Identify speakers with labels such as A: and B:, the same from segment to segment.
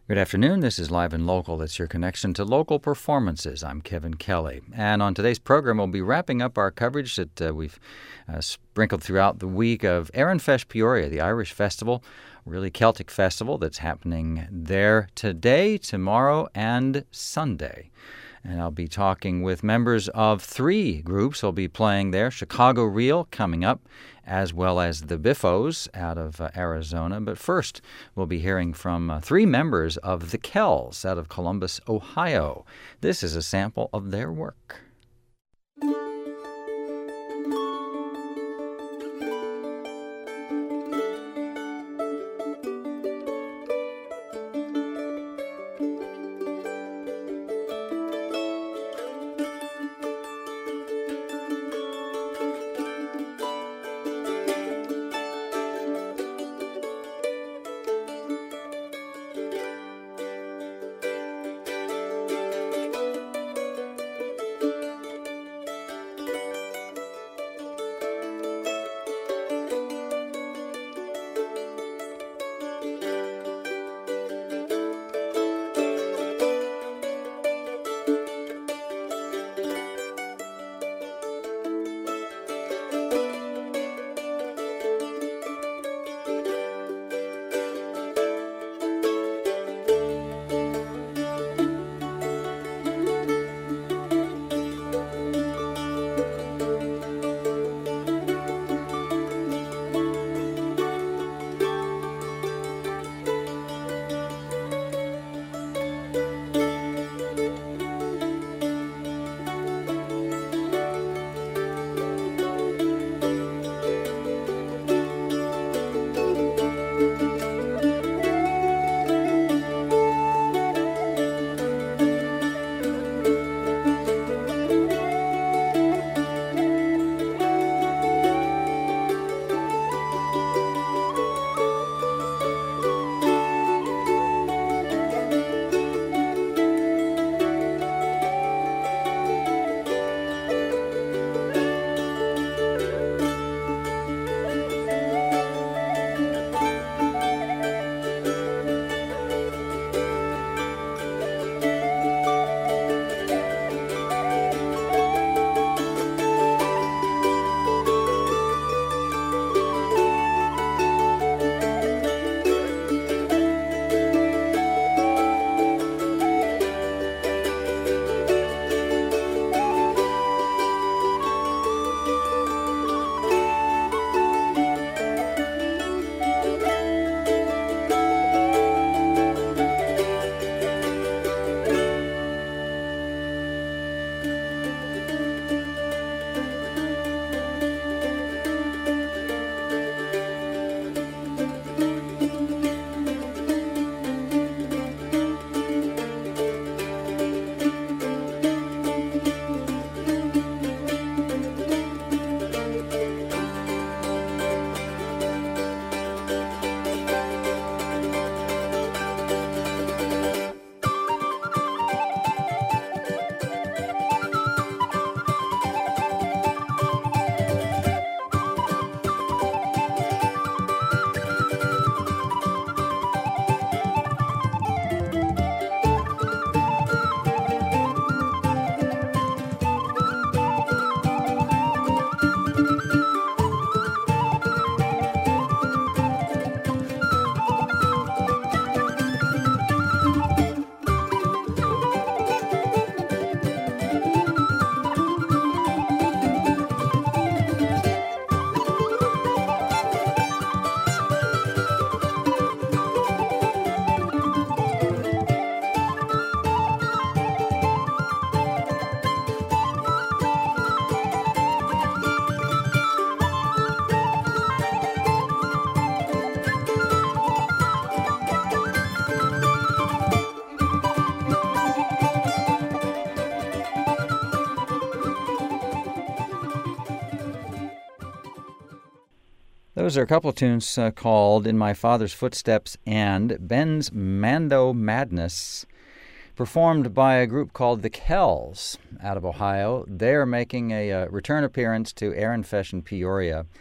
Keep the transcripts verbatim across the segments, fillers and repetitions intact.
A: Good afternoon. This is Live and Local. That's your connection to local performances. I'm Kevin Kelly. And on today's program, we'll be wrapping up our coverage that uh, we've uh, sprinkled throughout the week of Éireann Feis Peoria, the Irish festival, really Celtic festival that's happening there today, tomorrow, and Sunday. And I'll be talking with members of three groups who'll be playing there. Chicago Reel coming up, as well as the Biffos out of uh, Arizona. But first, we'll be hearing from uh, three members of the Kells out of Columbus, Ohio. This is a sample of their work. Those are a couple of tunes uh, called In My Father's Footsteps and Ben's Mando Madness, performed by a group called the Kells out of Ohio. They're making a uh, return appearance to Éireann Feis in Peoria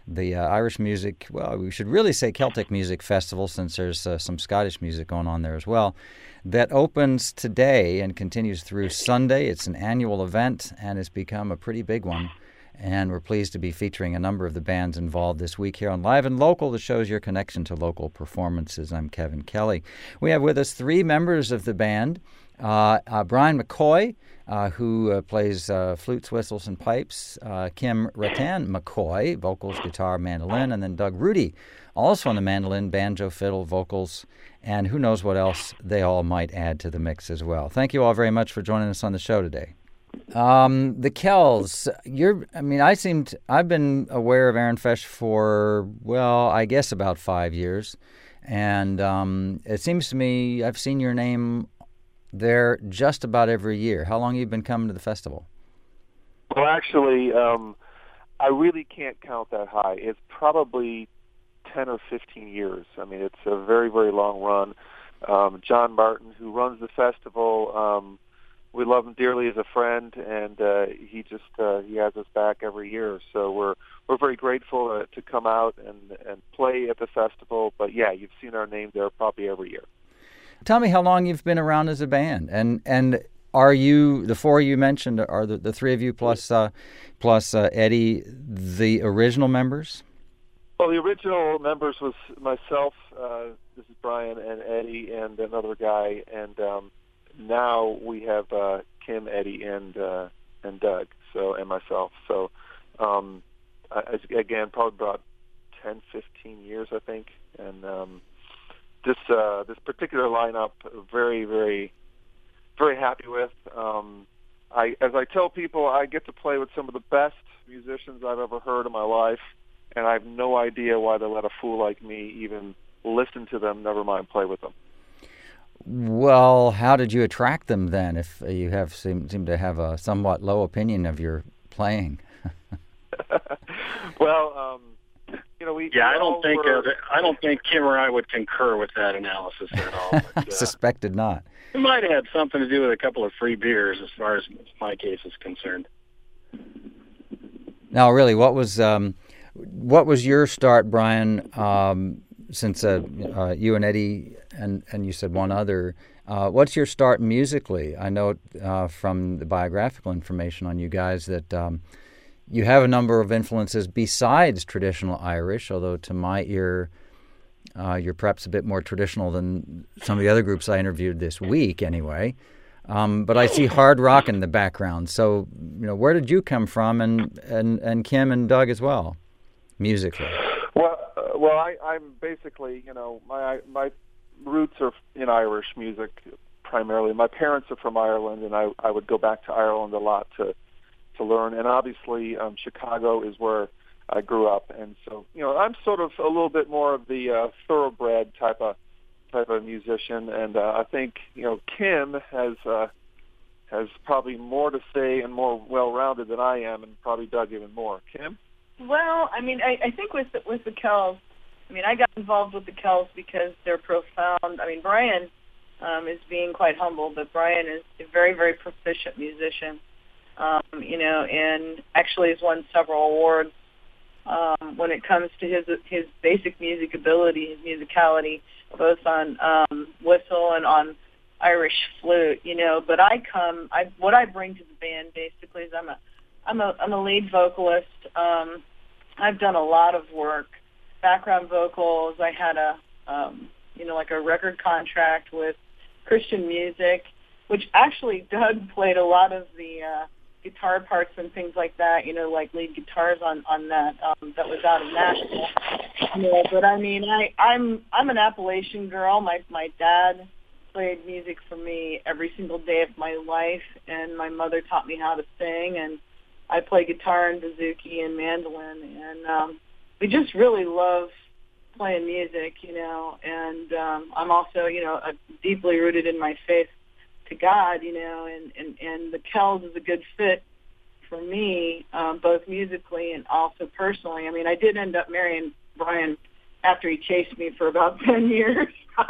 A: the uh, Irish music, well, we should really say Celtic Music Festival, since there's uh, some Scottish music going on there as well, that opens today and continues through Sunday. It's an annual event and has become a pretty big one. And we're pleased to be featuring a number of the bands involved this week here on Live and Local that shows your connection to local performances. I'm Kevin Kelly. We have with us three members of the band. Uh, uh, Brian McCoy, uh, who uh, plays uh, flutes, whistles, and pipes. Uh, Kim Rattan McCoy, vocals, guitar, mandolin. And then Doug Rudy, also on the mandolin, banjo, fiddle, vocals, and who knows what else they all might add to the mix as well. Thank you all very much for joining us on the show today. Um, the Kells, you're, I mean, I seemed, I've been aware of Éireann Feis for, well, I guess about five years. And um, it seems to me I've seen your name there just about every year. How long have you been coming to the festival?
B: Well, actually, um, I really can't count that high. It's probably ten or fifteen years. I mean, it's a very, very long run. Um, John Martin, who runs the festival, um, we love him dearly as a friend, and uh, he just uh, he has us back every year. So we're we're very grateful uh, to come out and and play at the festival. But yeah, you've seen our name there probably every year.
A: Tell me how long you've been around as a band, and and are you, the four you mentioned, are the, the three of you plus uh, plus uh, Eddie the original members?
B: Well, the original members was myself, uh, this is Brian, and Eddie, and another guy, and um, now we have uh, Kim, Eddie, and uh, and Doug, so and myself. So um, I, again, probably about ten, fifteen years, I think, and um, this uh, this particular lineup, very, very, very happy with. Um, I, as I tell people, I get to play with some of the best musicians I've ever heard in my life, and I have no idea why they let a fool like me even listen to them, never mind play with them.
A: Well, how did you attract them then, if you have seem, seem to have a somewhat low opinion of your playing?
B: Well, um, you know, we
C: yeah,
B: we
C: I don't think
B: were...
C: uh, I don't think Kim or I would concur with that analysis at all. But, uh,
A: Suspected not.
C: It might have had something to do with a couple of free beers, as far as my case is concerned.
A: Now, really, what was um, what was your start, Brian? Um, since uh, uh, you and Eddie and and you said one other, uh, what's your start musically? I know uh, from the biographical information on you guys that um, you have a number of influences besides traditional Irish, although to my ear, uh, you're perhaps a bit more traditional than some of the other groups I interviewed this week anyway. Um, but I see hard rock in the background. So, you know, where did you come from, and, and, and Kim and Doug as well, musically?
B: Well, uh, well, I, I'm basically, you know, my my roots are in Irish music primarily. My parents are from Ireland, and I, I would go back to Ireland a lot to to learn. And obviously, um, Chicago is where I grew up, and so you know, I'm sort of a little bit more of the uh, thoroughbred type of type of musician, and uh, I think you know Kim has uh, has probably more to say and more well-rounded than I am, and probably Doug even more. Kim?
D: Well, I mean, I, I think with the, with the Kells, I mean, I got involved with the Kells because they're profound. I mean, Brian um, is being quite humble, but Brian is a very, very proficient musician, um, you know, and actually has won several awards um, when it comes to his his basic music ability, his musicality, both on um, whistle and on Irish flute, you know. But I come, I what I bring to the band basically is I'm a I'm a I'm a lead vocalist. Um, I've done a lot of work, background vocals. I had a um, you know like a record contract with Christian Music, which actually Doug played a lot of the uh, guitar parts and things like that. You know, like lead guitars on on that um, that was out of Nashville. You know, but I mean, I I'm I'm an Appalachian girl. My my dad played music for me every single day of my life, and my mother taught me how to sing, and I play guitar and bouzouki and mandolin, and um, we just really love playing music, you know, and um, I'm also, you know, uh, deeply rooted in my faith to God, you know, and, and, and the Kells is a good fit for me, um, both musically and also personally. I mean, I did end up marrying Brian after he chased me for about ten years.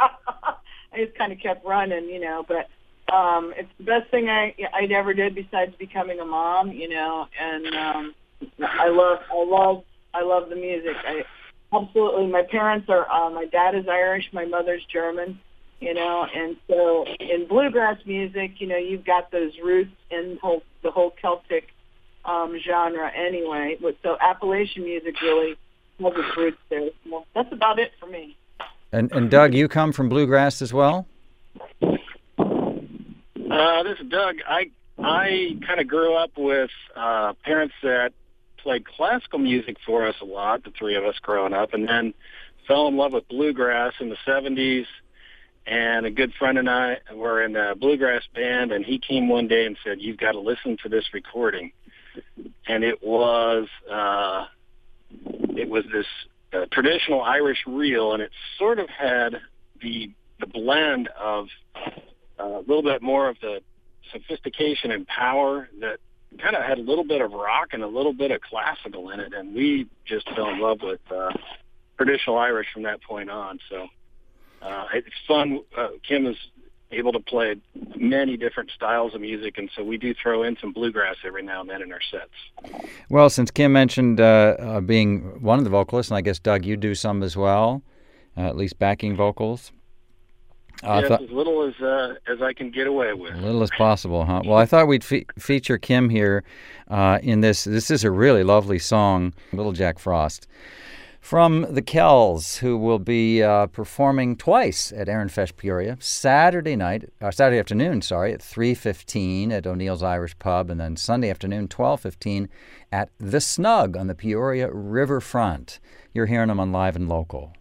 D: I just kind of kept running, you know, but Um, it's the best thing I I ever did besides becoming a mom, you know. And um, I love I love I love the music. I absolutely. My parents are. Uh, my dad is Irish. My mother's German. You know, and so in bluegrass music, you know, you've got those roots in whole, the whole Celtic um, genre anyway. So Appalachian music really has its roots there. Well, that's about it for me.
A: And, and Doug, you come from bluegrass as well?
C: Uh, this is Doug. I I kind of grew up with uh, parents that played classical music for us a lot, the three of us growing up, and then fell in love with bluegrass in the seventies. And a good friend and I were in a bluegrass band, and he came one day and said, "You've got to listen to this recording." And it was uh, it was this uh, traditional Irish reel, and it sort of had the the blend of uh, a little bit more of the sophistication and power that kind of had a little bit of rock and a little bit of classical in it. And we just fell in love with uh, traditional Irish from that point on. So. Uh, it's fun. Uh, Kim is able to play many different styles of music, and so we do throw in some bluegrass every now and then in our sets.
A: Well, since Kim mentioned uh, uh, being one of the vocalists, and I guess, Doug, you do some as well, uh, at least backing vocals.
C: Uh, yes, th- as little as uh, as I can get away with.
A: As little as possible, huh? Well, I thought we'd fe- feature Kim here uh, in this. This is a really lovely song, Little Jack Frost, from the Kells, who will be uh, performing twice at Aaron Fesh Peoria, Saturday night, or Saturday afternoon, sorry, at three fifteen at O'Neill's Irish Pub, and then Sunday afternoon, twelve fifteen at The Snug on the Peoria Riverfront. You're hearing them on Live and Local.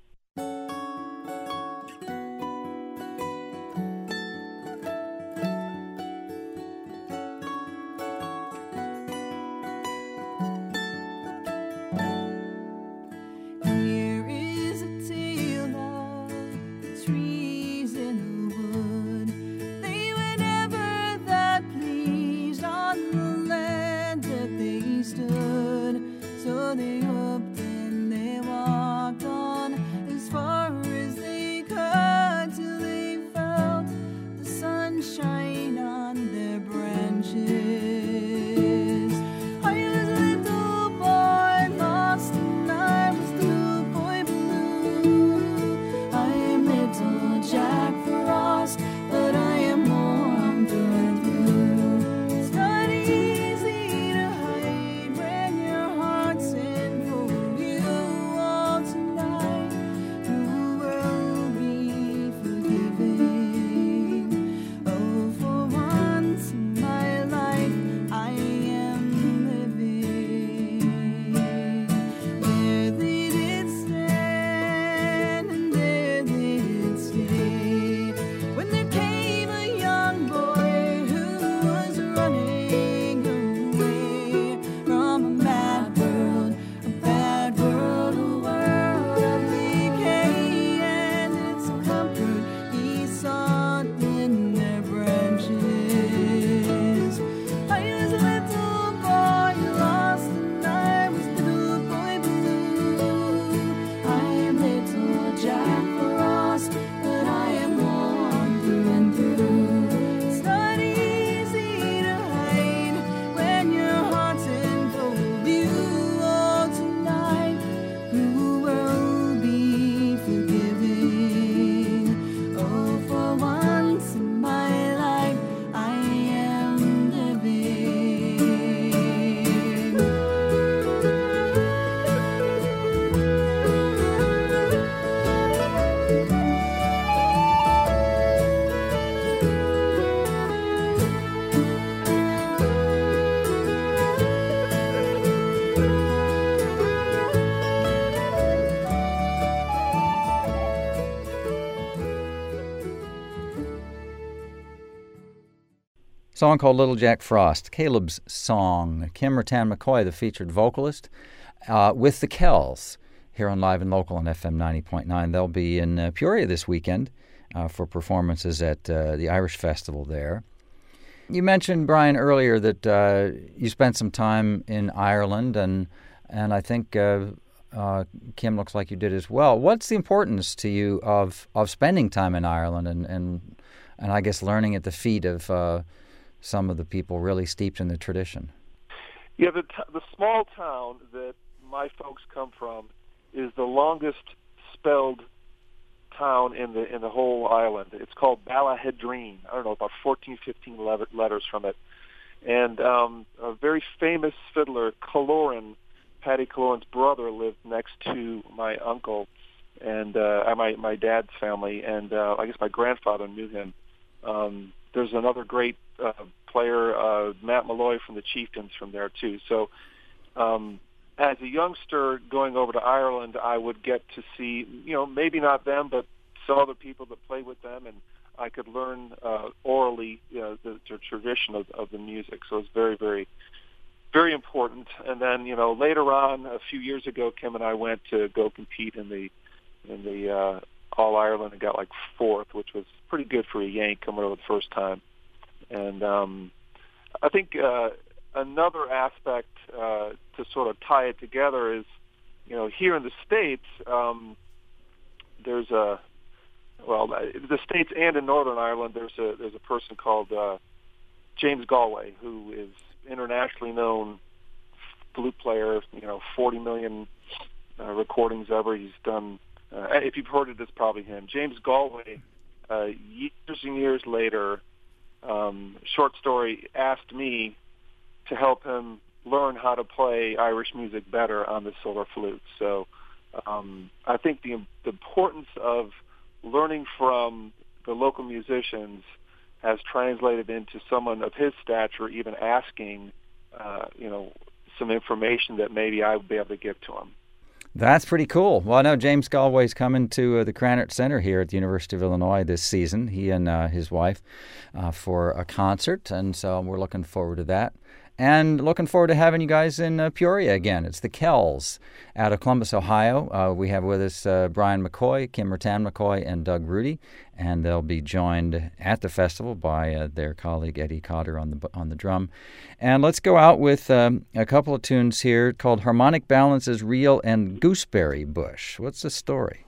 A: Song called Little Jack Frost, Caleb's song. Kim Rattan-McCoy, the featured vocalist, uh, with the Kells here on Live and Local on F M ninety point nine. They'll be in uh, Peoria this weekend uh, for performances at uh, the Irish Festival there. You mentioned, Brian, earlier that uh, you spent some time in Ireland, and and I think uh, uh, Kim looks like you did as well. What's the importance to you of of spending time in Ireland and and, and I guess learning at the feet of uh, some of the people really steeped in the tradition?
B: Yeah, the, t- the small town that my folks come from is the longest spelled town in the in the whole island. It's called Ballahedrine. I don't know, about fourteen, fifteen letters from it. And um, a very famous fiddler, Kaloran, Paddy Kaloran's brother, lived next to my uncle and uh, my my dad's family, and uh, I guess my grandfather knew him. Um, there's another great uh, player, uh, Matt Malloy from the Chieftains, from there too. So, um, as a youngster going over to Ireland, I would get to see, you know, maybe not them, but some other people that played with them, and I could learn uh, orally, you know, the, the tradition of, of the music. So it's very, very, very important. And then, you know, later on, a few years ago, Kim and I went to go compete in the in the uh, All Ireland and got like fourth, which was pretty good for a Yank coming over the first time. And um, I think uh, another aspect uh, to sort of tie it together is, you know, here in the States, um, there's a well, the States and in Northern Ireland, there's a there's a person called uh, James Galway, who is internationally known flute player. You know, forty million uh, recordings ever. He's done. Uh, if you've heard it, it's probably him. James Galway, uh, years and years later, um, short story, asked me to help him learn how to play Irish music better on the silver flute. So um, I think the, the importance of learning from the local musicians has translated into someone of his stature even asking, uh, you know, some information that maybe I would be able to give to him.
A: That's pretty cool. Well, I know James Galway's coming to uh, the Krannert Center here at the University of Illinois this season, he and uh, his wife, uh, for a concert, and so we're looking forward to that. And looking forward to having you guys in uh, Peoria again. It's the Kells out of Columbus, Ohio. Uh, we have with us uh, Brian McCoy, Kim Rattan McCoy, and Doug Rudy, and they'll be joined at the festival by uh, their colleague Eddie Cotter on the on the drum. And let's go out with um, a couple of tunes here called Harmonic Balances Reel and Gooseberry Bush. What's the story?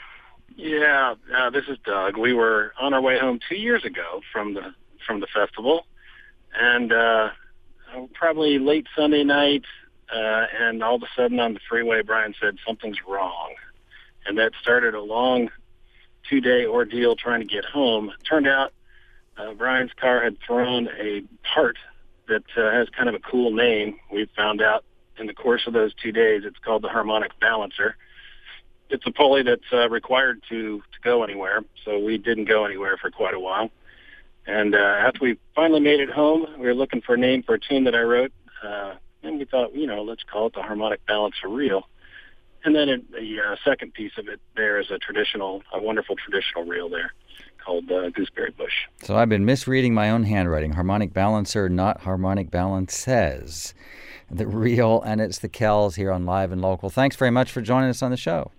C: Yeah, uh, this is Doug. We were on our way home two years ago from the from the festival, and uh, probably late Sunday night, uh, and all of a sudden on the freeway, Brian said, something's wrong. And that started a long two-day ordeal trying to get home. It turned out uh, Brian's car had thrown a part that uh, has kind of a cool name. We found out in the course of those two days, it's called the harmonic balancer. It's a pulley that's uh, required to, to go anywhere, so we didn't go anywhere for quite a while. And uh, after we finally made it home, we were looking for a name for a tune that I wrote, uh, and we thought, you know, let's call it the Harmonic Balancer Reel. And then it, the uh, second piece of it there is a traditional, a wonderful traditional reel there called uh, Gooseberry Bush.
A: So I've been misreading my own handwriting. Harmonic Balancer, not Harmonic Balances. The reel, and it's the Kells here on Live and Local. Thanks very much for joining us on the show.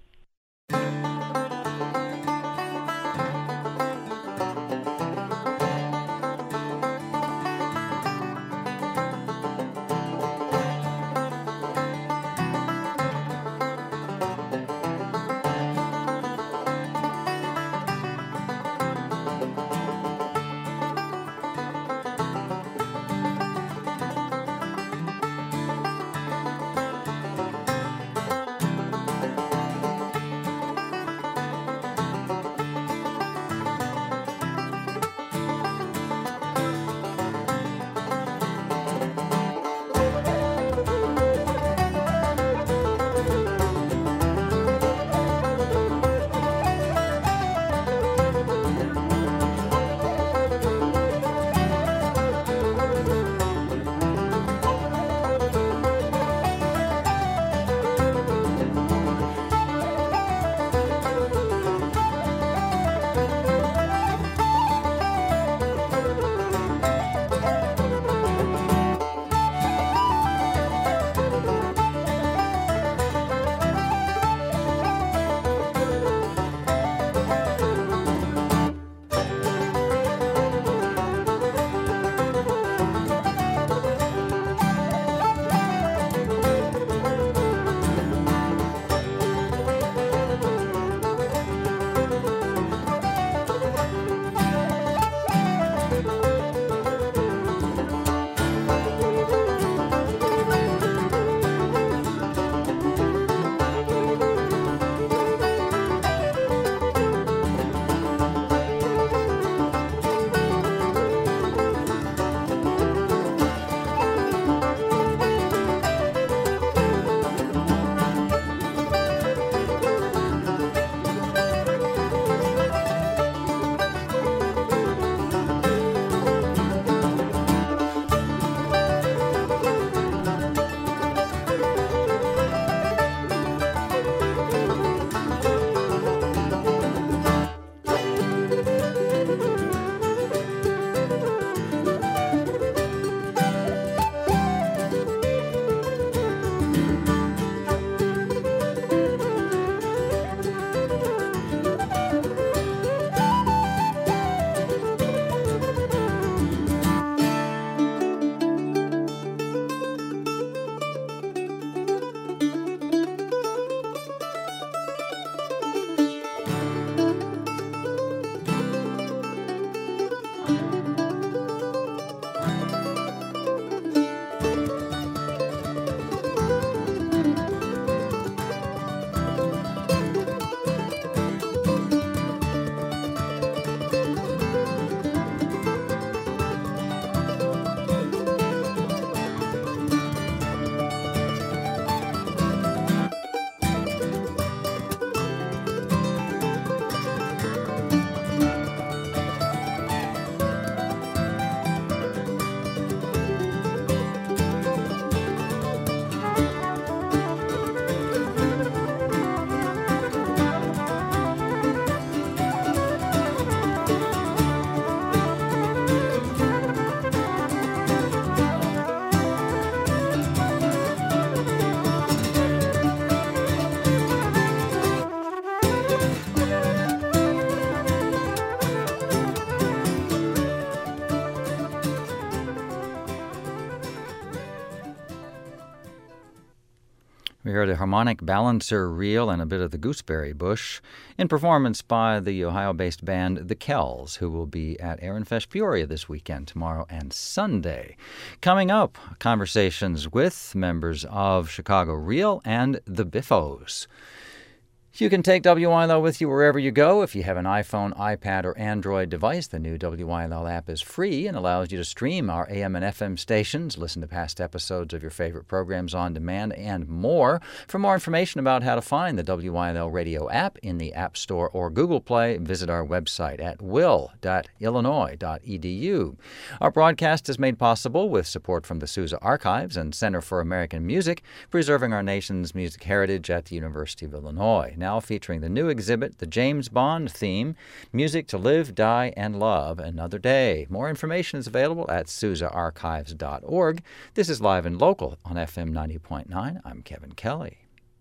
A: We heard a harmonic balancer reel and a bit of the Gooseberry Bush in performance by the Ohio-based band The Kells, who will be at Ehrenfest Peoria this weekend, tomorrow and Sunday. Coming up, conversations with members of Chicago Reel and the Biffos. You can take W I L with you wherever you go. If you have an iPhone, iPad, or Android device, the new W I L app is free and allows you to stream our A M and F M stations, listen to past episodes of your favorite programs on demand, and more. For more information about how to find the W I L radio app in the App Store or Google Play, visit our website at will dot illinois dot e d u. Our broadcast is made possible with support from the Sousa Archives and Center for American Music, preserving our nation's music heritage at the University of Illinois. Now featuring the new exhibit, the James Bond theme, Music to Live, Die, and Love Another Day. More information is available at sousa archives dot org. This is Live and Local on F M ninety point nine. I'm Kevin Kelly.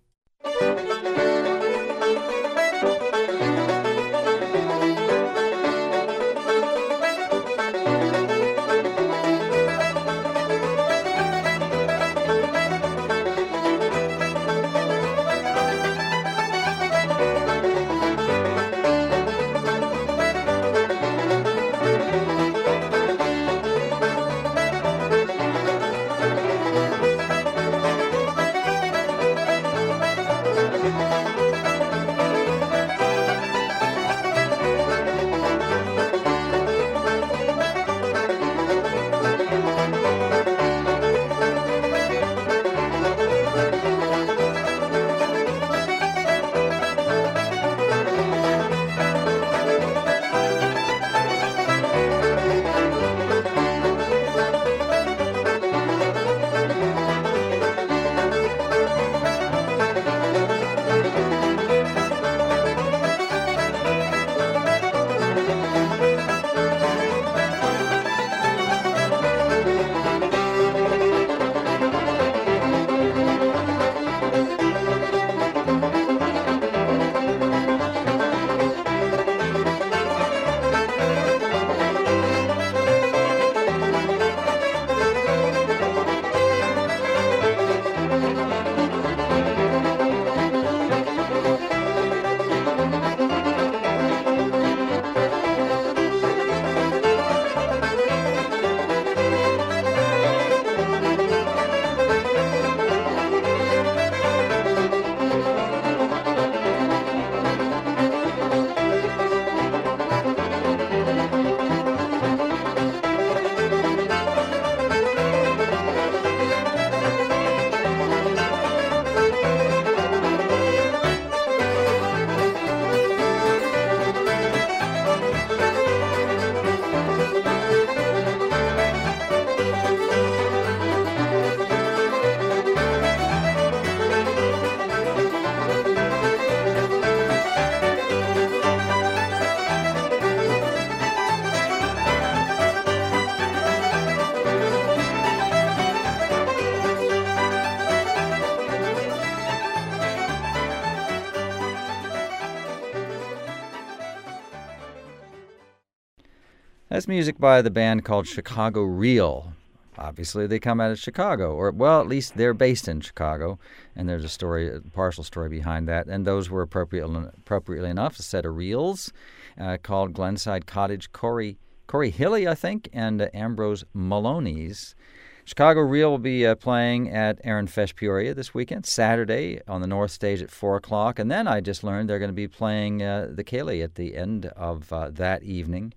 A: That's music by the band called Chicago Reel. Obviously, they come out of Chicago, or, well, at least they're based in Chicago, and there's a story, a partial story behind that. And those were appropriate, appropriately enough a set of reels uh, called Glenside Cottage, Corey, Corey Hilly, I think, and uh, Ambrose Maloney's. Chicago Reel will be uh, playing at Ehrenfest Peoria this weekend, Saturday on the North Stage at four o'clock. And then I just learned they're going to be playing uh, the Cayley at the end of uh, that evening.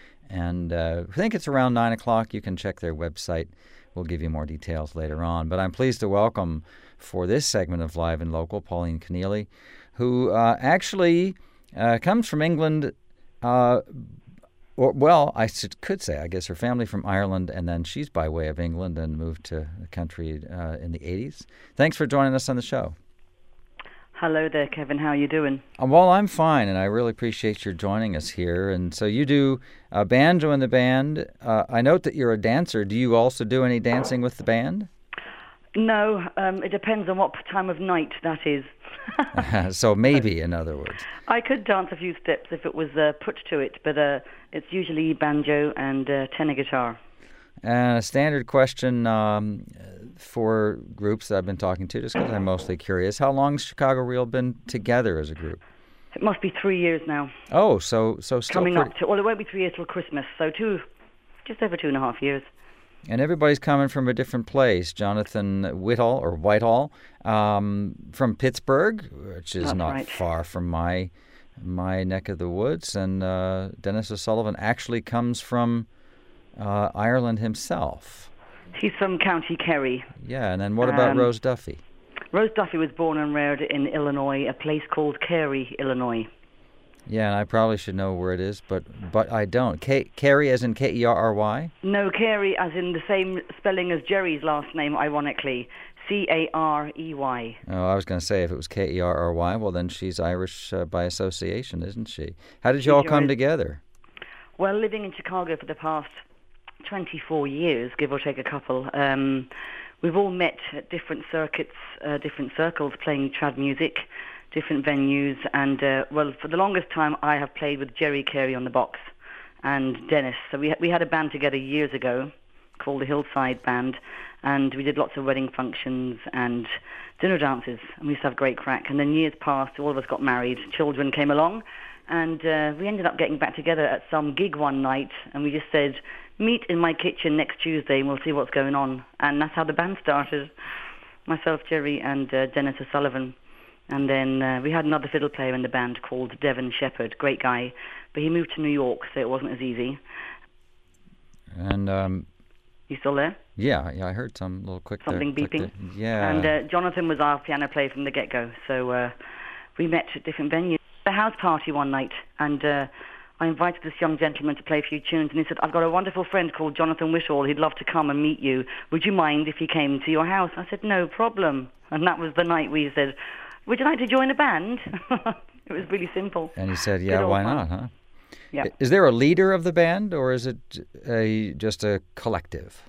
A: And uh, I think it's around nine o'clock. You can check their website. We'll give you more details later on. But I'm pleased to welcome for this segment of Live and Local Pauline Keneally, who uh, actually uh, comes from England. Uh, or, well, I could say, I guess, her family from Ireland, and then she's by way of England and moved to the country uh, in the eighties. Thanks for joining us on the show.
E: Hello there, Kevin. How are you doing?
A: Uh, well, I'm fine, and I really appreciate your joining us here. And so you do uh, banjo in the band. Uh, I note that you're a dancer. Do you also do any dancing with the band?
E: No, um, it depends on what time of night that is.
A: So maybe, in other words.
E: I could dance a few steps if it was uh, put to it, but uh, it's usually banjo and uh, tenor guitar.
A: And a standard question um, for groups that I've been talking to, just because I'm mostly curious, how long's Chicago Reel been together as a group?
E: It must be three years now.
A: Oh, so so still
E: Coming
A: pretty...
E: up to, well, it won't be three years till Christmas, so two, just over two and a half years.
A: And everybody's coming from a different place. Jonathan Whitall, or Whitehall, um, from Pittsburgh, which is
E: That's
A: not
E: right.
A: far from my my neck of the woods. And uh, Dennis O'Sullivan actually comes from uh, Ireland himself.
E: He's from County Kerry.
A: Yeah, and then what about
E: Um,
A: Rose Duffy?
E: Rose Duffy was born and reared in Illinois, a place called Cary, Illinois.
A: Yeah, and I probably should know where it is, but but I don't. K- Carey as in K E R R Y?
E: No, Cary as in the same spelling as Jerry's last name, ironically. C A R E Y.
A: Oh, I was going to say if it was K E R R Y, well then she's Irish uh, by association, isn't she? How did you all come
E: She's-
A: together?
E: Well, living in Chicago for the past twenty-four years, give or take a couple, um, we've all met at different circuits, uh, different circles, playing trad music, different venues, and, uh, well, for the longest time I have played with Jerry Carey on the box and Dennis. So we, we had a band together years ago called the Hillside Band, and we did lots of wedding functions and dinner dances, and we used to have great crack. And then years passed, all of us got married, children came along, and uh, we ended up getting back together at some gig one night, and we just said, meet in my kitchen next Tuesday and we'll see what's going on. And that's how the band started. Myself, Jerry, and uh, Dennis O'Sullivan. And then uh, we had another fiddle player in the band called Devon Shepherd, great guy, but he moved to New York, so it wasn't as easy.
A: And um,
E: You still there?
A: yeah, yeah, I heard some little quick
E: Something
A: there, click
E: beeping.
A: there. Yeah.
E: And uh, Jonathan was our piano player from the get-go, so uh, we met at different venues. A house party one night, and uh, I invited this young gentleman to play a few tunes, and he said, I've got a wonderful friend called Jonathan Whitall. He'd love to come and meet you. Would you mind if he came to your house? I said, no problem. And that was the night we said, would you like to join a band? It was really simple.
A: And he said,
E: Good
A: yeah,
E: old
A: why
E: fun.
A: not, huh?
E: Yeah.
A: Is there a leader of the band, or is it a just a collective?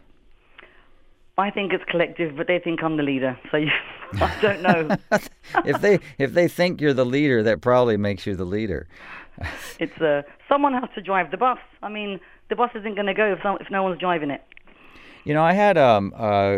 E: I think it's collective, but they think I'm the leader, so you, I don't know.
A: if they if they think you're the leader, that probably makes you the leader.
E: It's uh, someone has to drive the bus. I mean, the bus isn't going to go if, some, if no one's driving it.
A: You know, I had um, uh,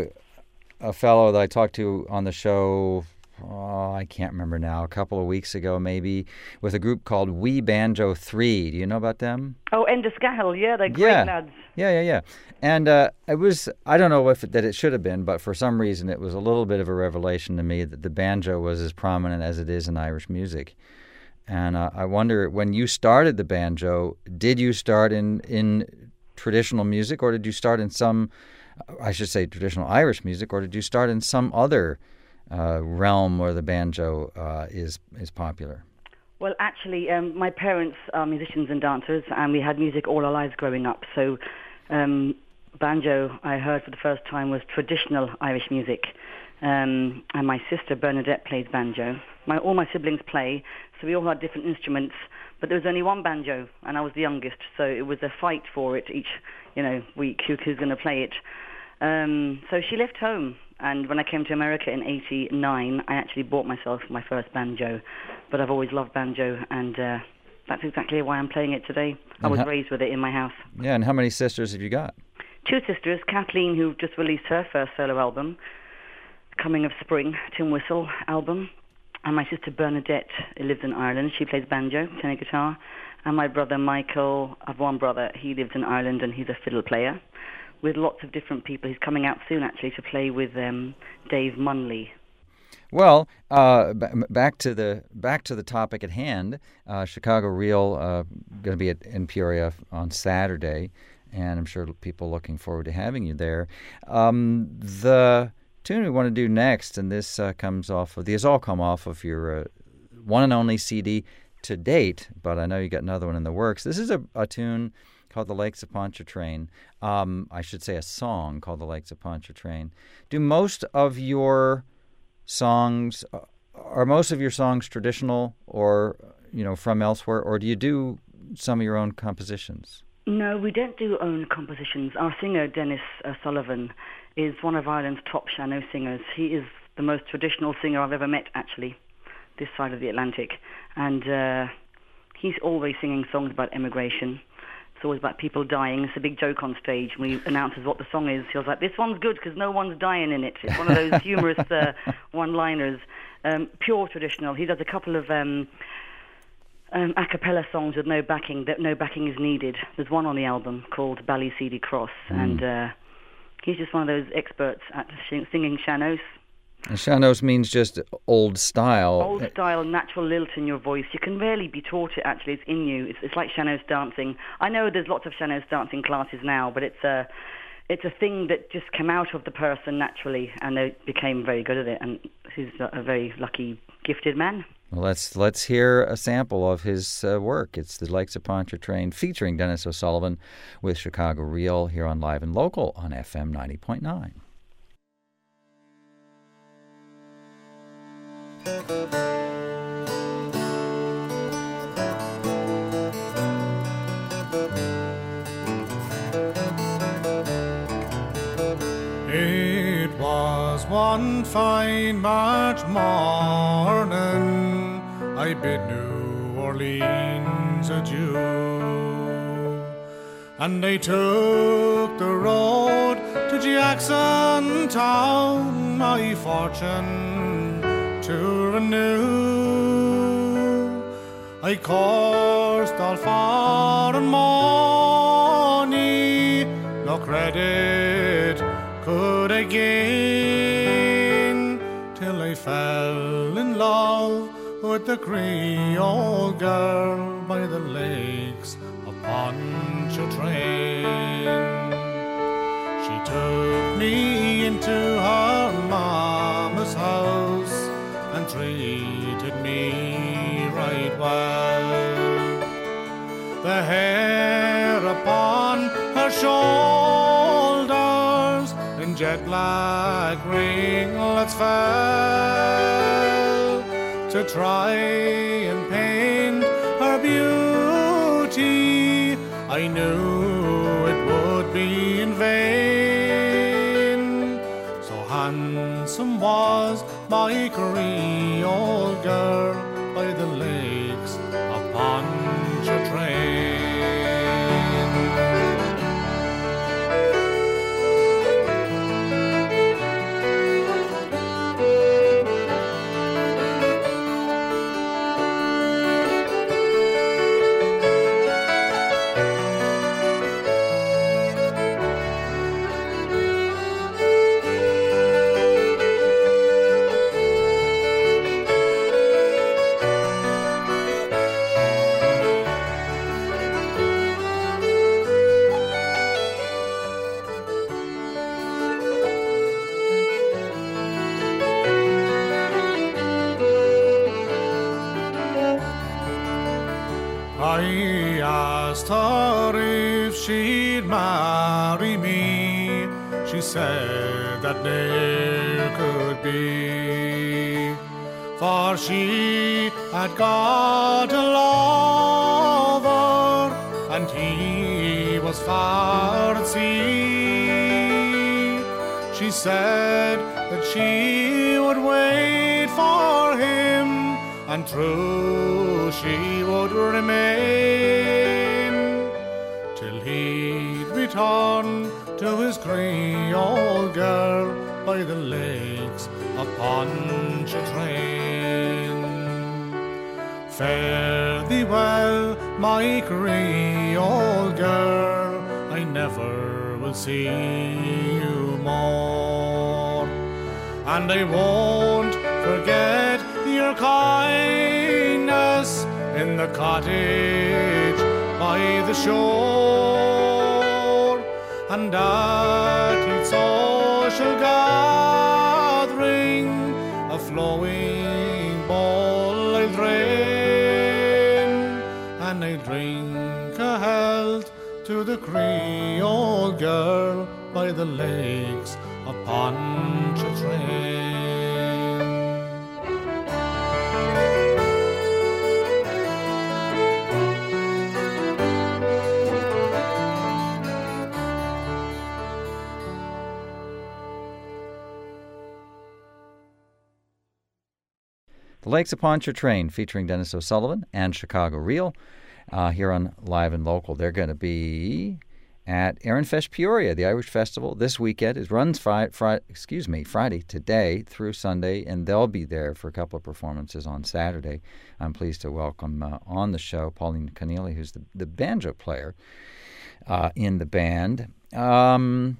A: a fellow that I talked to on the show, oh, I can't remember now, a couple of weeks ago maybe, with a group called We Banjo three. Do you know about them?
E: Oh, Endaskahel, yeah, they're great
A: Yeah.
E: lads.
A: Yeah, yeah, yeah. And uh, it was, I don't know if it, that it should have been, but for some reason it was a little bit of a revelation to me that the banjo was as prominent as it is in Irish music. And uh, I wonder, when you started the banjo, did you start in, in traditional music, or did you start in some, I should say traditional Irish music, or did you start in some other uh, realm where the banjo uh, is is popular?
E: Well, actually, um, my parents are musicians and dancers, and we had music all our lives growing up. So um, banjo, I heard for the first time, was traditional Irish music. Um, and my sister, Bernadette, plays banjo. My, all my siblings play, so we all had different instruments, but there was only one banjo, and I was the youngest, so it was a fight for it each, you know, week, who, who's going to play it. Um, so she left home, and when I came to America in eighty-nine, I actually bought myself my first banjo, but I've always loved banjo, and uh, that's exactly why I'm playing it today. I
A: And
E: was
A: how-
E: raised with it in my house.
A: Yeah, and how many sisters have you got?
E: Two sisters, Kathleen, who just released her first solo album, Coming of Spring, Tin Whistle album, and my sister Bernadette, who lives in Ireland. She plays banjo, tenor guitar, and my brother Michael, I've one brother, he lives in Ireland and he's a fiddle player, with lots of different people. He's coming out soon, actually, to play with um, Dave Munley.
A: Well, uh, b- back to the back to the topic at hand. Uh, Chicago Reel uh, going to be at, in Peoria on Saturday, and I'm sure people looking forward to having you there. Um, the tune we want to do next, and this uh, comes off of these all come off of your uh, one and only C D to date, but I know you got another one in the works. This is a, a tune called The Lakes of Pontchartrain. Um, I should say a song called The Lakes of Pontchartrain. Do most of your songs, uh, are most of your songs traditional or, you know, from elsewhere, or do you do some of your own compositions?
E: No, we don't do own compositions. Our singer, Dennis uh, Sullivan, is one of Ireland's top piano singers. He is the most traditional singer I've ever met, actually, this side of the Atlantic. And uh, he's always singing songs about immigration. always about people dying. It's a big joke on stage when he announces what the song is. He was like, this one's good because no one's dying in it. It's one of those humorous uh, one-liners. Um, pure traditional. He does a couple of um, um, a cappella songs with no backing, that no backing is needed. There's one on the album called Ballyseedy Cross, mm. and uh, he's just one of those experts at singing sean-nós.
A: And sean-nós means just old style.
E: Old style, natural lilt in your voice. You can rarely be taught it, actually. It's in you. It's, it's like sean-nós dancing. I know there's lots of sean-nós dancing classes now, but it's a, it's a thing that just came out of the person naturally, and they became very good at it. And he's a very lucky, gifted man.
A: Well, let's let's hear a sample of his uh, work. It's The Lakes of Pontchartrain featuring Dennis O'Sullivan with Chicago Reel here on Live and Local on F M ninety point nine.
F: It was one fine March morning, I bid New Orleans adieu, and I took the road to Jackson Town, my fortune to renew. I coursed all far and money, no credit could I gain, till I fell in love with the Creole girl by the lakes of Pontchartrain. She took me into her mama's house and treated me right well. The hair upon her shoulders in jet black ringlets fell, to try and paint her beauty I knew it would be in vain. So handsome was my Creole girl by the lakes of Pontchartrain. I asked her if she'd marry me. She said that ne'er could be, for she had got a lover, and he was far at sea. She said that she would wait for him, and true she would remain, till he'd return to his Creole girl by the lakes of Pontchartrain. Fare thee well, my Creole girl, I never will see you more, and I won't forget your kindness in the cottage by the shore, and at each social gathering a flowing bowl I'll drain, and I'll drink a health to the Creole girl by the lakes of Pontchartrain.
A: The Lakes of Pontchartrain featuring Dennis O'Sullivan and Chicago Reel. uh, here on Live and Local. They're going to be at Ehrenfest Peoria, the Irish Festival, this weekend. It runs Friday, Friday, excuse me, Friday today through Sunday, and they'll be there for a couple of performances on Saturday. I'm pleased to welcome uh, on the show Pauline Keneally, who's the, the banjo player uh, in the band. Um,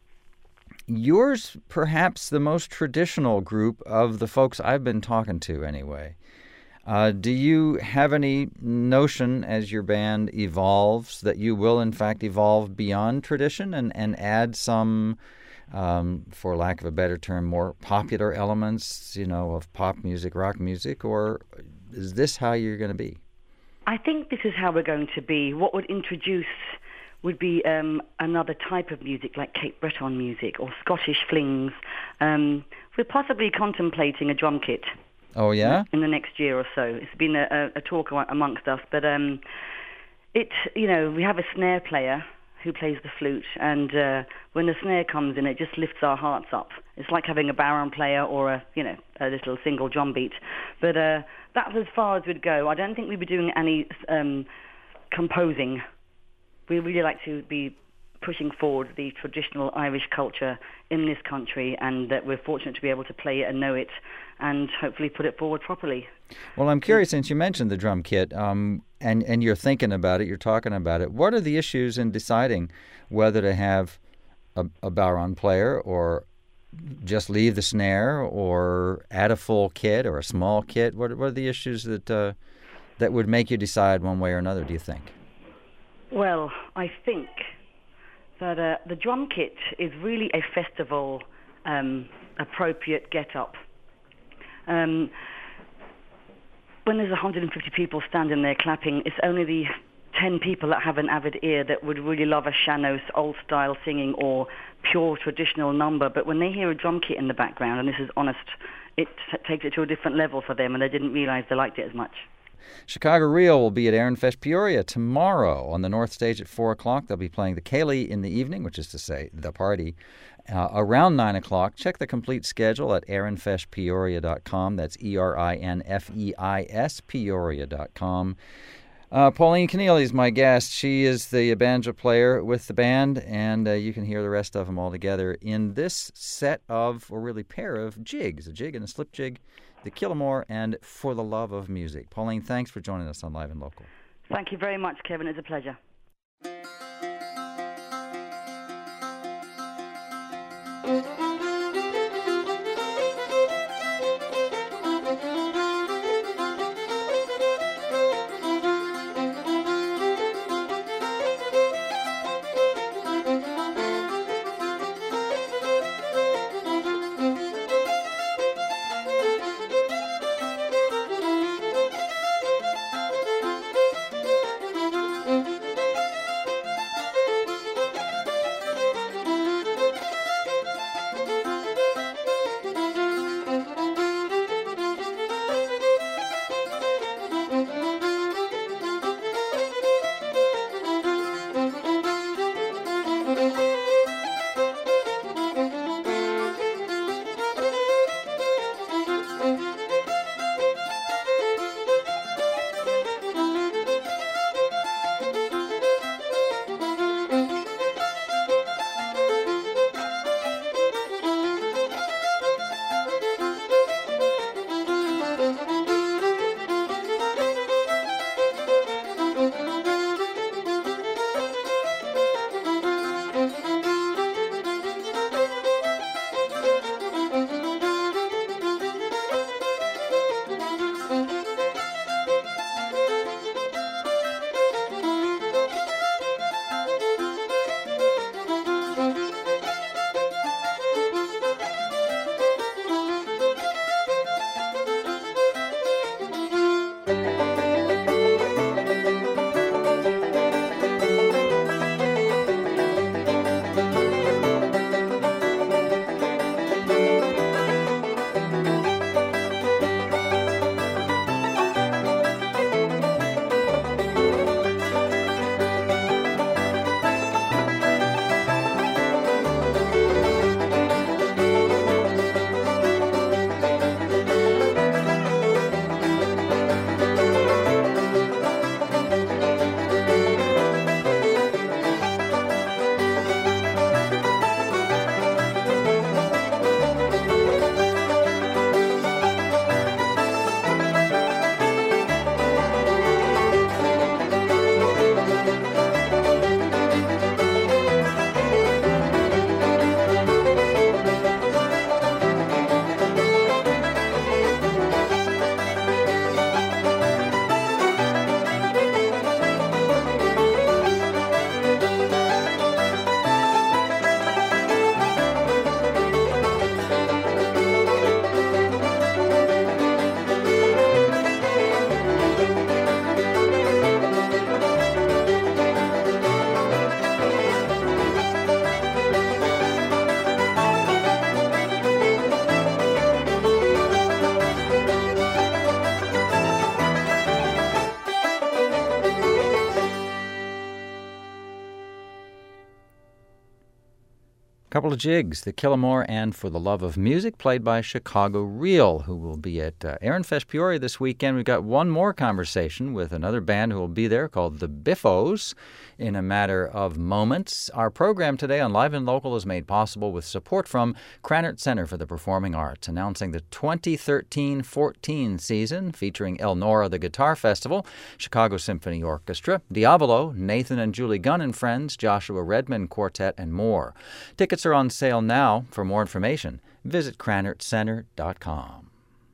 A: yours, perhaps the most traditional group of the folks I've been talking to, anyway. Uh, do you have any notion as your band evolves that you will, in fact, evolve beyond tradition and, and add some, um, for lack of a better term, more popular elements, you know, of pop music, rock music, or is this how you're going to be?
E: I think this is how we're going to be. What would introduce would be um, another type of music, like Cape Breton music or Scottish flings. Um, we're possibly contemplating a drum kit.
A: Oh, yeah?
E: In the next year or so. It's been a, a talk amongst us, but um, it, you know, we have a snare player who plays the flute, and uh, when the snare comes in, it just lifts our hearts up. It's like having a baron player or a, you know, a little single drum beat. But uh, that's as far as we'd go. I don't think we'd be doing any um, composing. We really like to be pushing forward the traditional Irish culture in this country, and that we're fortunate to be able to play it and know it and hopefully put it forward properly.
A: Well, I'm curious, since you mentioned the drum kit, um, and, and you're thinking about it, you're talking about it, what are the issues in deciding whether to have a, a baron player or just leave the snare or add a full kit or a small kit? What, what are the issues that uh, that would make you decide one way or another, do you think?
E: Well, I think that uh, the drum kit is really a festival um, appropriate get-up. Um, when there's one hundred fifty people standing there clapping, it's only the ten people that have an avid ear that would really love a sean-nós, old-style singing or pure traditional number. But when they hear a drum kit in the background, and this is honest, it t- takes it to a different level for them, and they didn't realize they liked it as much.
A: Chicago Reel will be at Ehrenfest Peoria tomorrow on the North Stage at four o'clock. They'll be playing the Ceilidh in the evening, which is to say the party, uh, around nine o'clock. Check the complete schedule at erinfest peoria dot com. That's E R I N F E I S, Peoria dot com. Uh, Pauline Keneally is my guest. She is the banjo player with the band, and uh, you can hear the rest of them all together in this set of, or really pair of jigs, a jig and a slip jig, the Killamore and For the Love of Music. Pauline, thanks for joining us on Live and Local.
E: Thank you very much, Kevin. It's a pleasure.
A: Couple of jigs, The Killamore and For the Love of Music, played by Chicago Reel, who will be at uh, Ehrenfest Peoria this weekend. We've got one more conversation with another band who will be there called the Biffos in a matter of moments. Our program today on Live and Local is made possible with support from Krannert Center for the Performing Arts, announcing the twenty thirteen fourteen season featuring Elnora the Guitar Festival, Chicago Symphony Orchestra, Diavolo, Nathan and Julie Gunn and Friends, Joshua Redman Quartet, and more. Tickets are on sale now. For more information, visit krannert center dot com.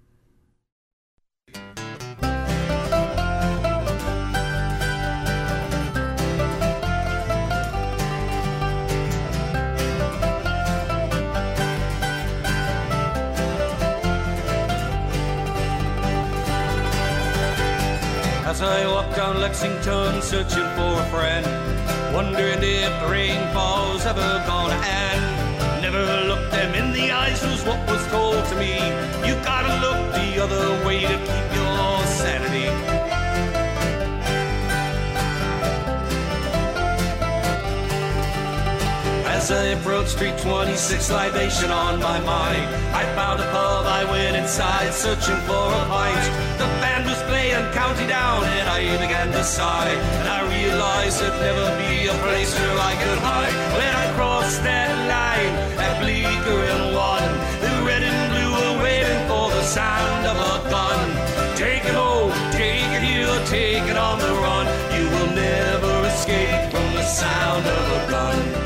G: As I walk down Lexington searching for a friend, wondering if the rainfall's ever gonna end. Never looked them in the eyes was what was told to me. You gotta look the other way to keep your sanity. As I approached Street twenty-six, libation on my mind, I found a pub, I went inside searching for a pint. The band was playing County Down and I began to sigh, and I realized there'd never be a place where I could hide. When I crossed that line at Bleecker and One, the red and blue were waiting for the sound of a gun. Take it home, take it here, take it on the run. You will never escape from the sound of a gun.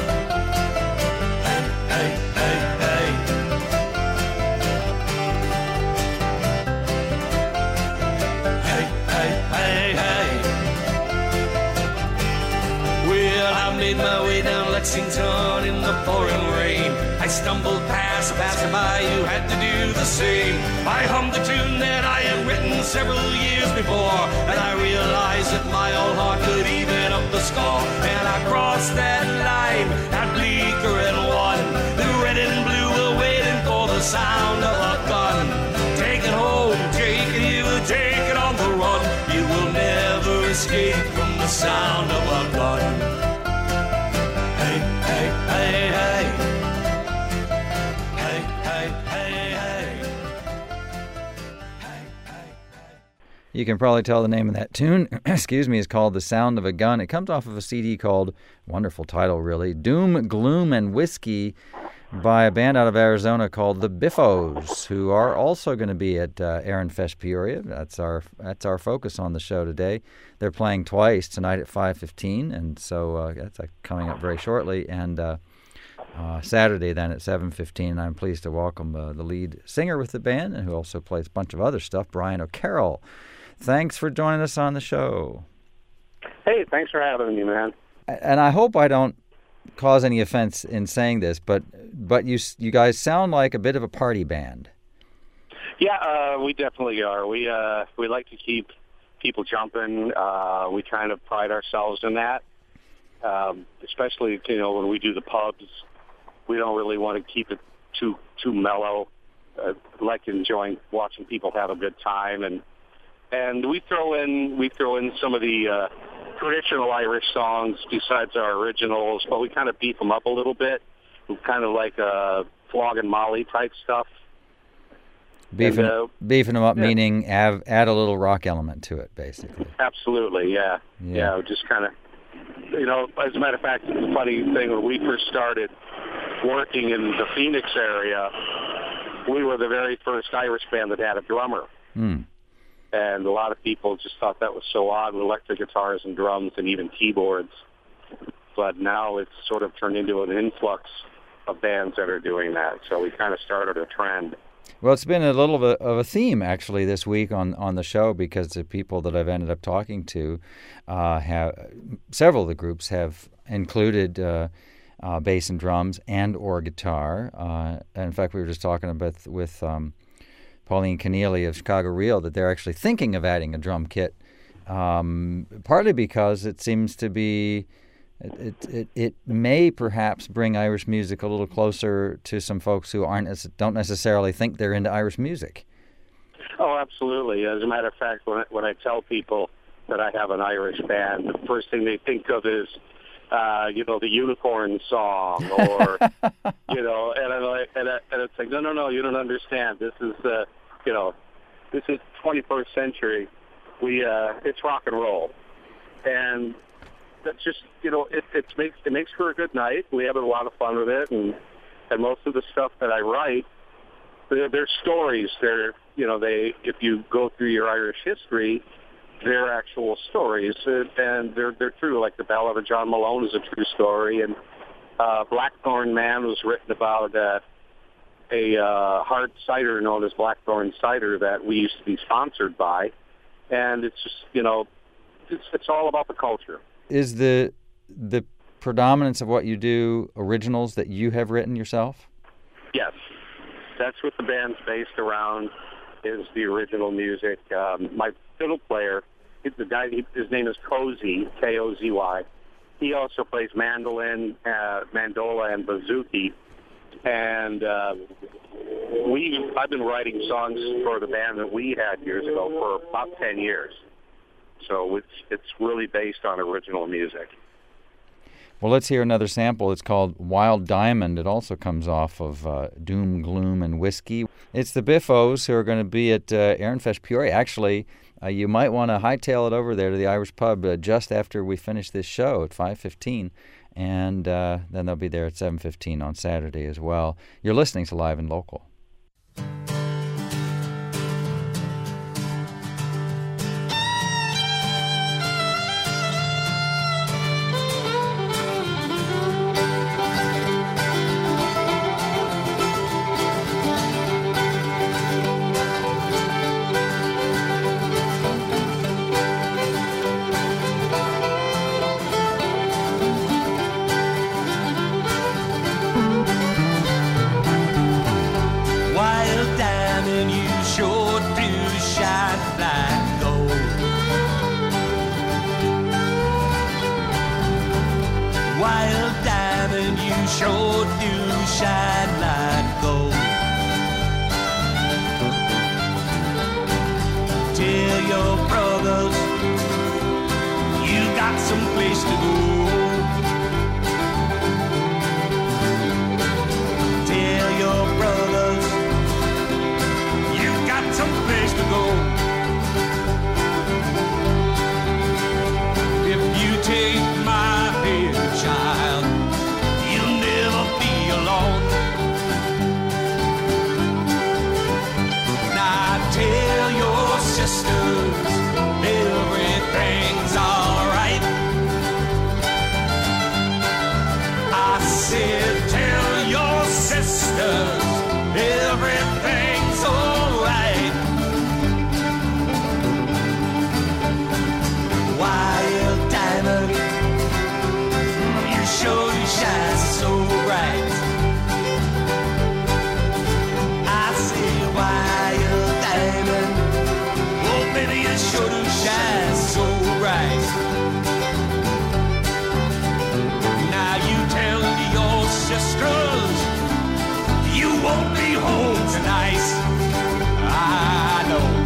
G: My way down Lexington in the pouring rain. I stumbled past a passerby who had to do the same. I hummed a tune that I had written several years before, and I realized that my old heart could even up the score. And I crossed that line at Bleecker and One. The red and blue were waiting for the sound of a gun. Take it home, take it here, take it on the run. You will never escape from the sound of a gun.
A: You can probably tell the name of that tune, excuse me, is called The Sound of a Gun. It comes off of a C D called, wonderful title really, Doom, Gloom, and Whiskey by a band out of Arizona called the Biffos, who are also going to be at uh, Ehrenfest Peoria. That's our that's our focus on the show today. They're playing twice, tonight at five fifteen, and so uh, that's uh, coming up very shortly, and uh, uh, Saturday then at seven fifteen. And I'm pleased to welcome uh, the lead singer with the band, and who also plays a bunch of other stuff, Brian O'Carroll. Thanks for joining us on the show.
H: Hey, thanks for having me, man.
A: And I hope I don't cause any offense in saying this, but but you you guys sound like a bit of a party band.
H: Yeah, uh, we definitely are. We uh, we like to keep people jumping. Uh, we kind of pride ourselves in that, um, especially you know when we do the pubs. We don't really want to keep it too too mellow. Uh, like enjoying watching people have a good time, and and we throw in we throw in some of the uh, traditional Irish songs besides our originals, but we kind of beef them up a little bit. We kind of like uh, Flogging Molly type stuff.
A: Beefing,
H: and, uh,
A: beefing them up,
H: yeah.
A: meaning add, add a little rock element to it, basically.
H: Absolutely, yeah.
A: Yeah,
H: yeah just kind of, you know, as a matter of fact, the funny thing, when we first started working in the Phoenix area, we were the very first Irish band that had a drummer.
A: Mm.
H: And a lot of people just thought that was so odd with electric guitars and drums and even keyboards. But now it's sort of turned into an influx of bands that are doing that. So we kind of started a trend.
A: Well, it's been a little of a, of a theme, actually, this week on, on the show, because the people that I've ended up talking to uh, have, several of the groups have included uh, uh, bass and drums and or guitar. Uh, and in fact, we were just talking about with um, Pauline Keneally of Chicago Reel that they're actually thinking of adding a drum kit, um, partly because it seems to be, it, it it it may perhaps bring Irish music a little closer to some folks who aren't don't necessarily think they're into Irish music.
H: Oh, absolutely. As a matter of fact, when I, when I tell people that I have an Irish band, the first thing they think of is uh, you know, the unicorn song, or you know, and I'm like, and, I, and it's like, no, no, no, you don't understand. This is, uh, you know, this is twenty-first century. We, uh, it's rock and roll, and that's just, you know, it, it makes it makes for a good night. We have a lot of fun with it, and and most of the stuff that I write, they're, they're stories. They're, you know, they if you go through your Irish history, they're actual stories, and they're they're true. Like the Ballad of John Malone is a true story, and uh, Blackthorn Man was written about uh, a uh, hard cider known as Blackthorn cider that we used to be sponsored by, and it's just, you know, it's it's all about the culture.
A: Is the the predominance of what you do originals that you have written yourself?
H: Yes, that's what the band's based around. Is the original music. Um, my fiddle player, the guy, his name is Cozy, K O Z Y. He also plays mandolin, uh, mandola, and bouzouki. And uh, we, I've been writing songs for the band that we had years ago for about ten years. So it's it's really based on original music.
A: Well, let's hear another sample. It's called Wild Diamond. It also comes off of uh, Doom, Gloom, and Whiskey. It's the Biffos who are going to be at uh, Ehrenfest Peoria. Actually, uh, you might want to hightail it over there to the Irish Pub uh, just after we finish this show at five fifteen. And uh, then they'll be there at seven fifteen on Saturday as well. You're listening to Live and Local.
G: Sure do shine like gold. Tell your brothers you got some place to go. Tell your brothers you got some place to go. If you take my hand, child, tell your sisters everything's alright. I said tell your sisters everything's alright. Wild diamond, you sure you shine so bright. I say wild diamond, oh baby, you sure do shine so bright. Now you tell your sisters you won't be home tonight. I know.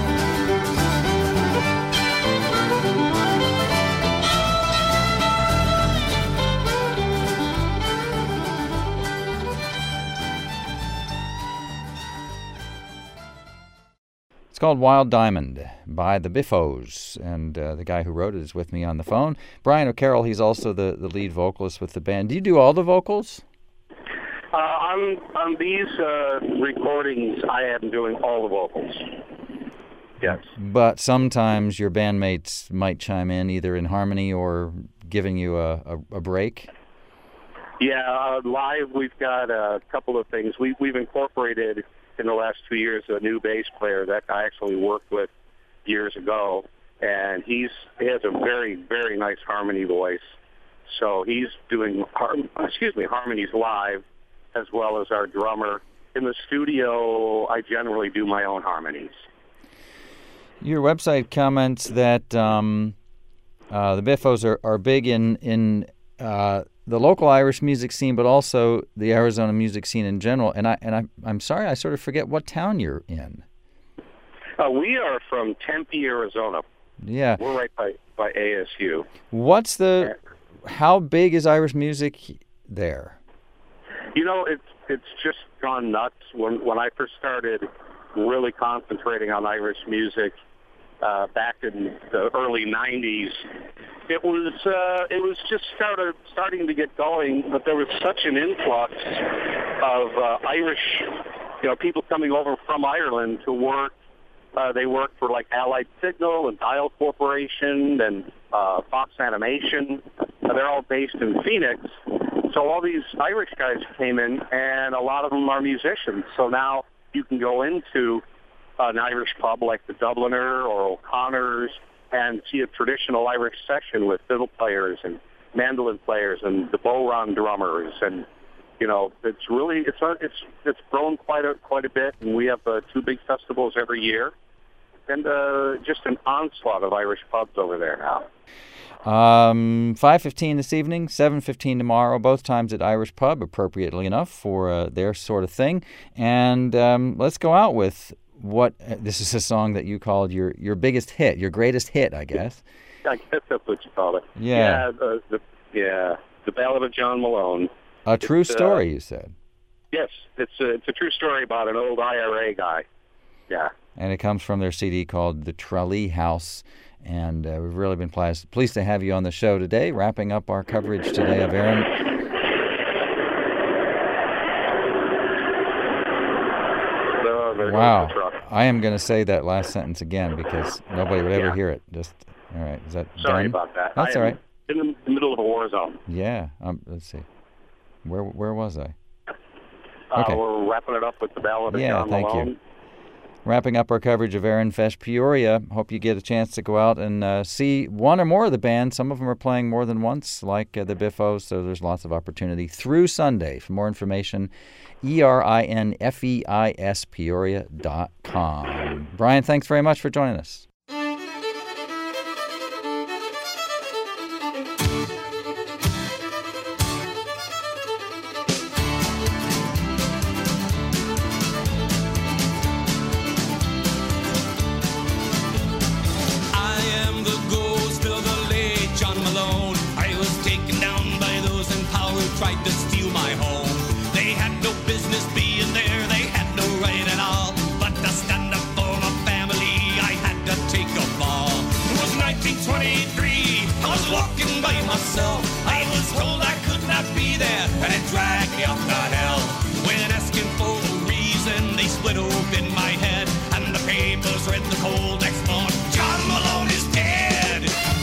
A: It's called Wild Diamond by the Biffos, and uh, the guy who wrote it is with me on the phone. Brian O'Carroll, he's also the, the lead vocalist with the band. Do you do all the vocals?
H: Uh, on, on these uh, recordings, I am doing all the vocals. Yes.
A: But sometimes your bandmates might chime in either in harmony or giving you a, a, a break?
H: Yeah, uh, live we've got a couple of things. We, we've incorporated in the last two years a new bass player that I actually worked with years ago, and he's he has a very, very nice harmony voice. So he's doing har- excuse me harmonies live, as well as our drummer. In the studio, I generally do my own harmonies.
A: Your website comments that um, uh, the Biffos are, are big in in uh, the local Irish music scene, but also the Arizona music scene in general. And I and I I'm sorry, I sort of forget what town you're in.
H: Uh, we are from Tempe, Arizona.
A: Yeah,
H: we're right by by A S U.
A: What's the how big is Irish music there?
H: You know, it's it's just gone nuts. When when I first started really concentrating on Irish music uh, back in the early nineties, it was uh, it was just started starting to get going. But there was such an influx of uh, Irish, you know, people coming over from Ireland to work. Uh, they worked for like Allied Signal and Dial Corporation and uh, Fox Animation. Uh, they're all based in Phoenix. So all these Irish guys came in, and a lot of them are musicians. So now you can go into an Irish pub like the Dubliner or O'Connor's and see a traditional Irish section with fiddle players and mandolin players and the Boron drummers. And, you know, it's really, it's it's it's grown quite a, quite a bit. And we have uh, two big festivals every year. And uh, just an onslaught of Irish pubs over there now.
A: Um, five fifteen this evening, seven fifteen tomorrow, both times at Irish Pub, appropriately enough, for uh, their sort of thing. And um, let's go out with what, uh, this is a song that you called your, your biggest hit, your greatest hit, I guess.
H: I guess that's what you call it.
A: Yeah.
H: Yeah, the, the, yeah, the Ballad of John Malone.
A: A true
H: It's,
A: story,
H: uh,
A: you said.
H: Yes, it's a, it's a true story about an old I R A guy. Yeah.
A: And it comes from their C D called The Tralee House. And uh, we've really been pleased, pleased to have you on the show today, wrapping up our coverage today of Aaron.
H: No, there goes
A: Wow.
H: the truck.
A: I am going to say that last sentence again because nobody would ever
H: Yeah.
A: hear it. Just, all right, is that
H: Sorry
A: done?
H: about that.
A: That's
H: I
A: all
H: am
A: right.
H: in the middle of a war zone.
A: Yeah, um, let's see. Where where was I?
H: Uh,
A: Okay.
H: We're wrapping it up with the Ballad of
A: Yeah,
H: John
A: thank you.
H: Malone.
A: Wrapping up our coverage of Aaron Fesh Peoria. Hope you get a chance to go out and uh, see one or more of the band. Some of them are playing more than once, like uh, the Biffos, so there's lots of opportunity through Sunday. For more information, E R I N F E I S Peoria dot com. Brian, thanks very much for joining us.
G: I am the ghost of the late John Malone. I was taken down by those in power who tried to steal my home. They had no business being there, they had no right at all. But to stand up for my family, I had to take a fall. It was nineteen twenty-three, I was walking by myself. I was told I could not be there, and it dragged me up to hell. When asking for a reason, they split open my head, and the papers read the cold next morning. John Malone is dead.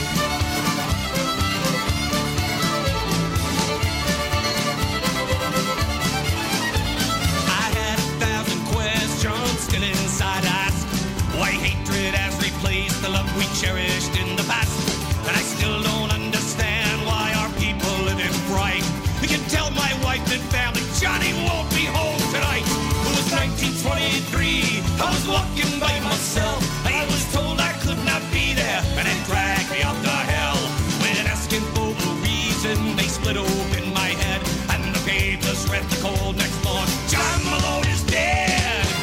G: I had a thousand questions still inside ask why hatred has replaced the love we cherished in the past. And I still don't understand why our people live in fright. You can tell my wife and family Johnny won't be home tonight. It was nineteen twenty-three, I was walking by myself. I was told I could not be there, and it dragged me up to hell. When asking for a reason, they split open my head, and the papers read the cold next morning. John Malone is dead.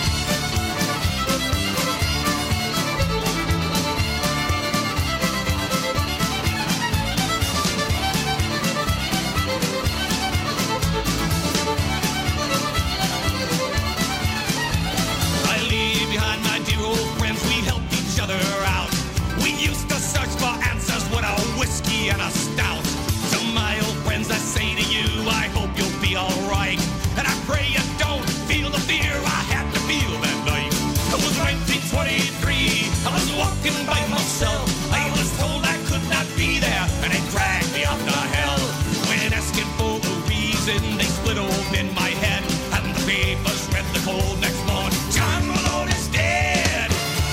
G: I leave behind my dear old friends, we helped each other out. We used to search for answers with a whiskey and a stout. To my old friends, I say to you, I hope you'll be alright. And I pray you don't feel the fear I had to feel that night. It was nineteen twenty-three, I was walking by myself. I was told I could not be there, and it dragged me up to hell. When asking for a reason, they split open my head, and the papers read the cold next morning. John Malone is dead.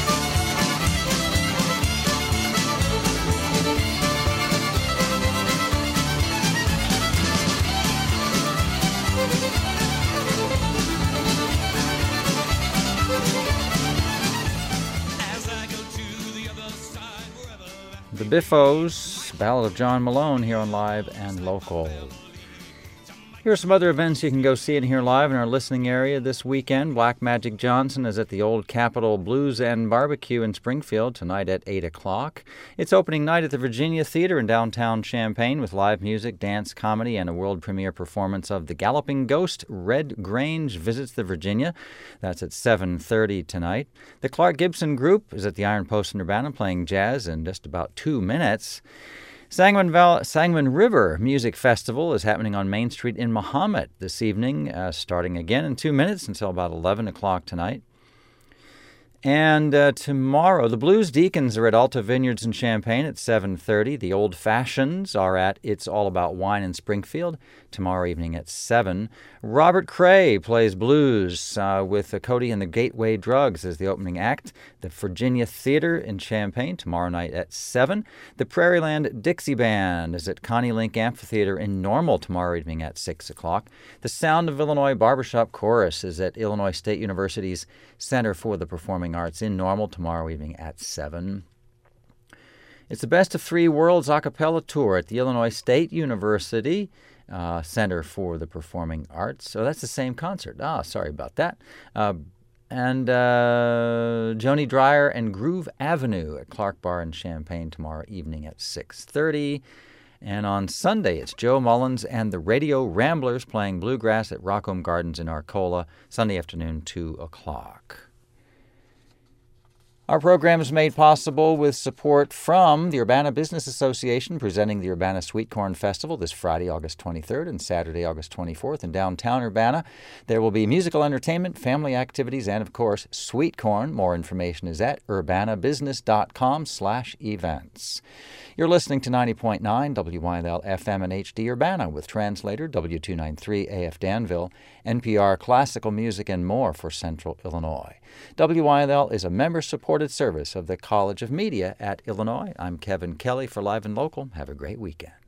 G: As I go to the other side, wherever
A: The Biffos, Ballad of John Malone, here on Live and Local. Here's some other events you can go see and hear live in our listening area this weekend. Black Magic Johnson is at the Old Capitol Blues and Barbecue in Springfield tonight at eight o'clock. It's opening night at the Virginia Theater in downtown Champaign with live music, dance, comedy, and a world premiere performance of The Galloping Ghost. Red Grange visits the Virginia. That's at seven thirty tonight. The Clark Gibson Group is at the Iron Post in Urbana playing jazz in just about two minutes. Sangamon, Val- Sangamon River Music Festival is happening on Main Street in Mahomet this evening, uh, starting again in two minutes until about eleven o'clock tonight. And uh, tomorrow, the Blues Deacons are at Alta Vineyards in Champaign at seven thirty. The Old Fashions are at It's All About Wine in Springfield tomorrow evening at seven. Robert Cray plays blues uh, with uh, Cody and the Gateway Drugs as the opening act. The Virginia Theater in Champaign tomorrow night at seven. The Prairieland Dixie Band is at Connie Link Amphitheater in Normal tomorrow evening at six o'clock. The Sound of Illinois Barbershop Chorus is at Illinois State University's Center for the Performing Arts in Normal tomorrow evening at seven. It's the Best of Three Worlds a cappella tour at the Illinois State University uh, Center for the Performing Arts. So that's the same concert. Ah, sorry about that. Uh, and uh, Joni Dreyer and Groove Avenue at Clark Bar in Champaign tomorrow evening at six thirty. And on Sunday, it's Joe Mullins and the Radio Ramblers playing bluegrass at Rockholm Gardens in Arcola, Sunday afternoon, two o'clock. Our program is made possible with support from the Urbana Business Association, presenting the Urbana Sweet Corn Festival this Friday, August twenty-third, and Saturday, August twenty-fourth in downtown Urbana. There will be musical entertainment, family activities, and, of course, sweet corn. More information is at urbanabusiness.com slash events. You're listening to ninety point nine W Y L L F M and H D Urbana with translator W two ninety-three A F Danville, N P R classical music, and more for Central Illinois. W Y L L is a member-supported service of the College of Media at Illinois. I'm Kevin Kelly for Live and Local. Have a great weekend.